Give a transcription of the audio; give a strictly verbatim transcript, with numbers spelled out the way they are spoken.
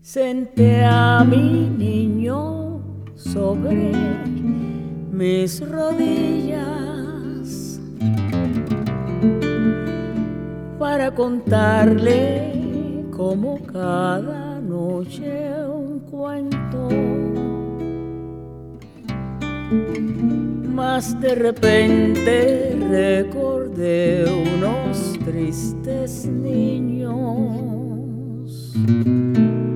Senté a mi niño sobre mis rodillas para contarle como cada noche un cuento. Mas de repente recordé unos tristes niños